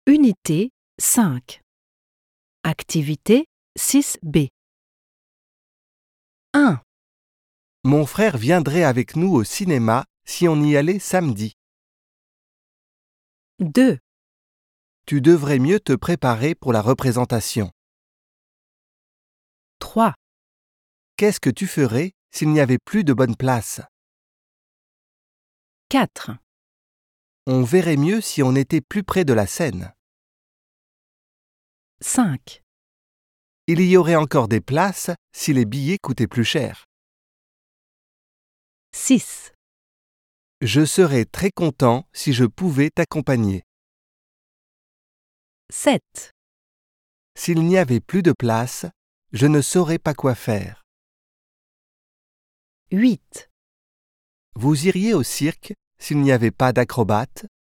Unité 5. Activité 6B. 1, Mon frère viendrait avec nous au cinéma si on y allait samedi. 2, Tu devrais mieux te préparer pour la représentation. 3, Qu'est-ce que tu ferais s'il n'y avait plus de bonne place? 4, On verrait mieux si on était plus près de la scène. 5, Il y aurait encore des places si les billets coûtaient plus cher. 6, Je serais très content si je pouvais t'accompagner. 7, S'il n'y avait plus de place, je ne saurais pas quoi faire. 8, Vous iriez au cirque s'il n'y avait pas d'acrobates?